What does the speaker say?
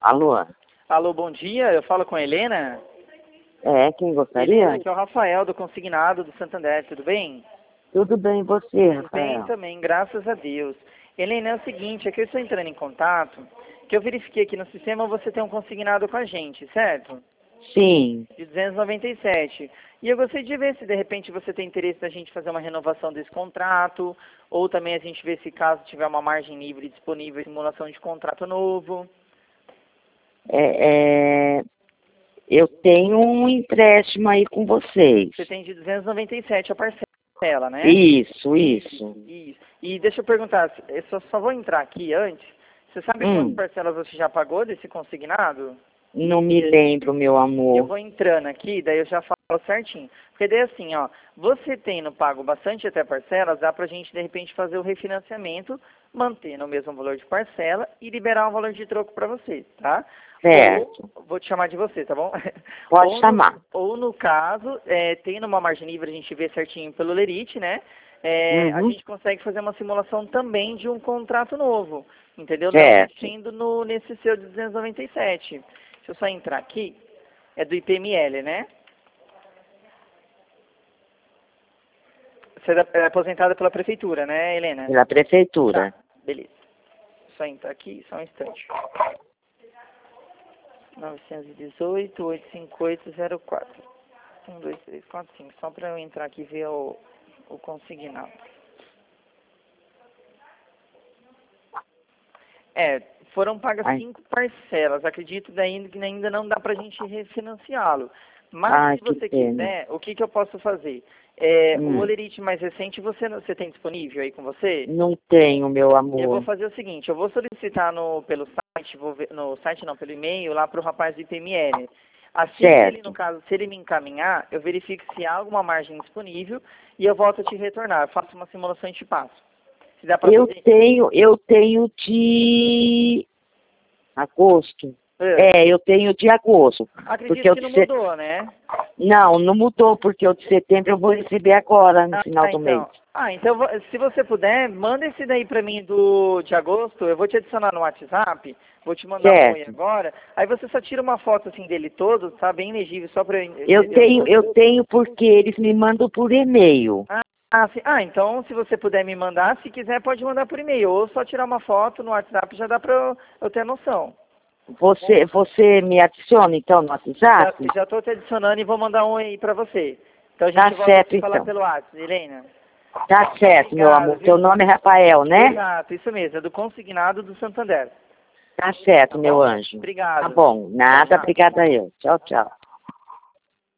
Alô? Alô, bom dia. Eu falo com a Helena. É, quem gostaria? Helena, aqui é o Rafael, do Consignado do Santander. Tudo bem? Tudo bem, e você, Tudo bem Rafael? também, graças a Deus. Helena, é o seguinte, é que eu estou entrando em contato, que eu verifiquei aqui no sistema você tem um consignado com a gente, certo? Sim. De 297. E eu gostaria de ver se de repente você tem interesse da gente fazer uma renovação desse contrato, ou também a gente ver se caso tiver uma margem livre disponível, simulação de contrato novo. Eu tenho um empréstimo aí com vocês. Você tem de 297 a parcela, né? Isso. Isso. E deixa eu perguntar, eu só vou entrar aqui antes. Você sabe quantas parcelas você já pagou desse consignado? Não me lembro, meu Eu amor. vou entrando aqui, daí eu já falo certinho. Porque daí assim, ó, você tendo pago bastante até parcelas, dá pra gente de repente fazer o refinanciamento, mantendo o mesmo valor de parcela e liberar um valor de troco pra você, tá? Certo. Ou, vou te chamar de você, tá bom? Pode chamar. Ou no caso, tendo uma margem livre, a gente vê certinho pelo Lerite, né? A gente consegue fazer uma simulação também de um contrato novo, entendeu? Certo. Não mexendo nesse seu de 297. Deixa eu só entrar aqui. É do IPML, né? Você é aposentada pela prefeitura, né, Helena? Pela prefeitura. Tá, beleza. Só entrar aqui, só um instante. 918-858-04. 1, 2, 3, 4, 5. Só para eu entrar aqui e ver o consignado. Foram pagas 5 parcelas. Acredito daí que ainda não dá para a gente refinanciá-lo. Mas se você quiser, o que eu posso fazer? O Olerite mais recente você tem disponível aí com você? Não tenho, meu amor. Eu vou fazer o seguinte, eu vou solicitar pelo site, pelo e-mail, lá para o rapaz do IPML. Assim que ele, no caso, se ele me encaminhar, eu verifico se há alguma margem disponível e eu volto a te retornar. Eu faço uma simulação e te passo. Se dá pra eu fazer... tenho de agosto. Eu tenho de agosto. Acredito que não mudou, né? Não mudou, porque o de setembro eu vou receber agora, no final do mês. Então, se você puder, manda esse daí pra mim de agosto, eu vou te adicionar no WhatsApp, vou te mandar um oi agora, aí você só tira uma foto assim dele todo, tá bem legível, só pra eu tenho porque eles me mandam por e-mail. Então se você puder me mandar, se quiser pode mandar por e-mail, ou só tirar uma foto no WhatsApp, já dá pra eu ter noção. Você me adiciona, então, no WhatsApp? Já estou te adicionando e vou mandar um aí pra você. Então a gente volta a se falar pelo WhatsApp, Helena. Tá certo, meu amor. Teu nome é Rafael, né? Exato, isso mesmo. É do Consignado do Santander. Tá certo, meu anjo. Obrigado. Tá bom. Nada, obrigada eu. Tchau, tchau.